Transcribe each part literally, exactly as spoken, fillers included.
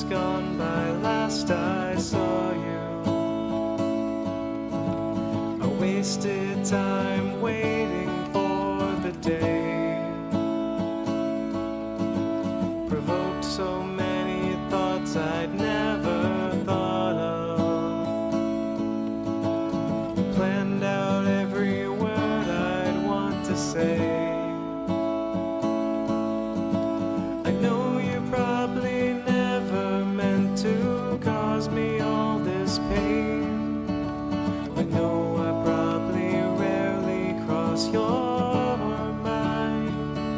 years gone by last I saw you. I wasted time waiting for the day, provoked so many thoughts I'd never thought of, planned out every word I'd want to say. I know you probably never meant to cause me all this pain. I know I probably rarely cross your mind.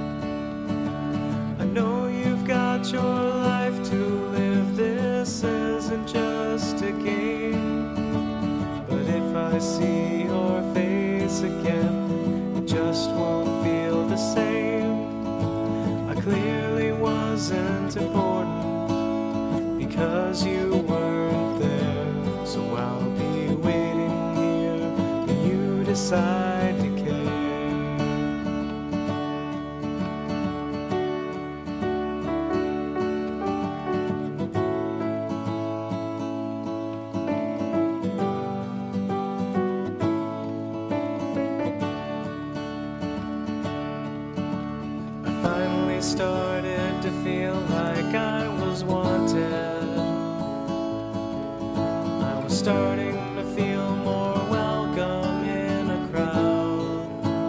I know you've got your life to live. This isn't just a game. But if I see your face again, it just won't feel the same. I clearly wasn't important because you weren't there. So I'll be waiting here when you decide to care. I finally started to feel like I was wanted. I was starting to feel more welcome in a crowd.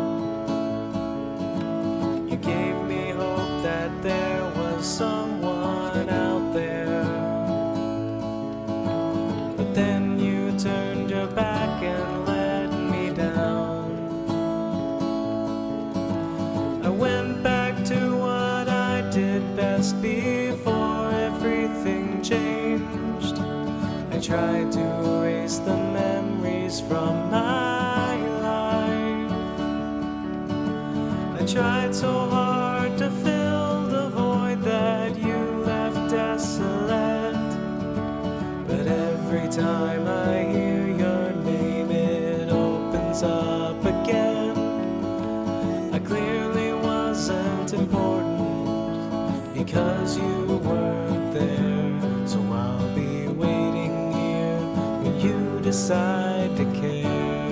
You gave me hope that there was someone out there, but then you turned your back and let me down. I went back to what I did best before everything changed. I tried to erase the memories from my life. I tried so hard to fill the void that you left desolate. But every time I hear your name, it opens up again. I clearly wasn't important because you weren't there. So I'll be waiting here when you decide to care.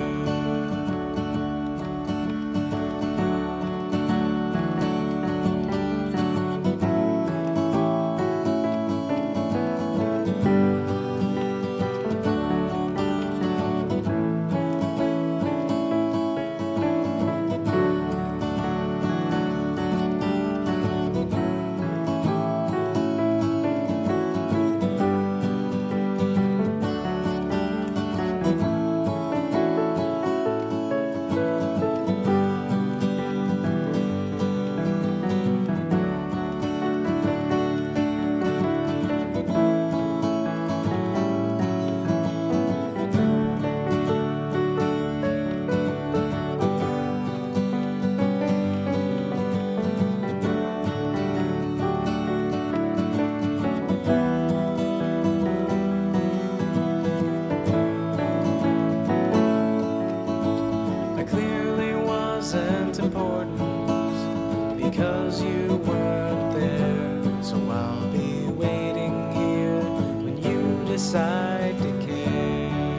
Important because you weren't there. So I'll be waiting here when you decide to care.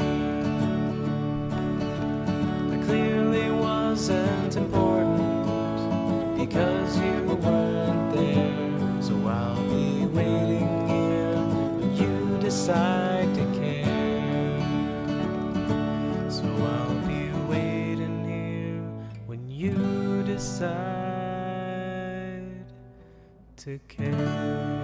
I clearly wasn't important because you weren't there. So I'll be waiting here when you decide to care. So I'll be waiting here when you decide to care.